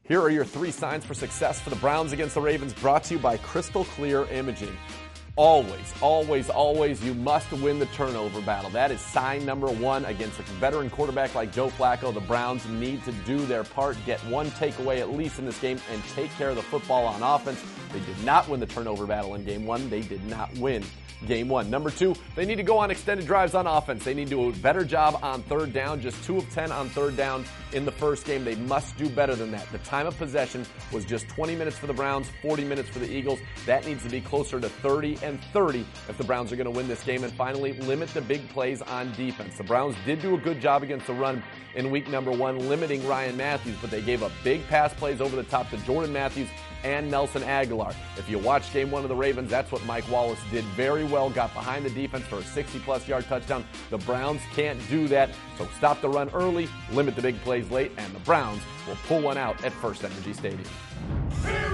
Here are your 3 signs for success for the Browns against the Ravens, brought to you by Crystal Clear Imaging. Always, always, always, you must win the turnover battle. That is sign number 1 against a veteran quarterback like Joe Flacco. The Browns need to do their part, get 1 takeaway at least in this game, and take care of the football on offense. They did not win the turnover battle in Game 1. They did not win Game 1. Number 2, they need to go on extended drives on offense. They need to do a better job on third down. Just 2 of 10 on third down in the first game. They must do better than that. The time of possession was just 20 minutes for the Browns, 40 minutes for the Eagles. That needs to be closer to 30 and 30 if the Browns are going to win this game. And finally, limit the big plays on defense. The Browns did do a good job against the run in week number 1, limiting Ryan Matthews, but they gave up big pass plays over the top to Jordan Matthews and Nelson Aguilar. If you watch Game 1 of the Ravens, that's what Mike Wallace did very well, got behind the defense for a 60-plus yard touchdown. The Browns can't do that, so stop the run early, limit the big plays late, and the Browns will pull one out at First Energy Stadium.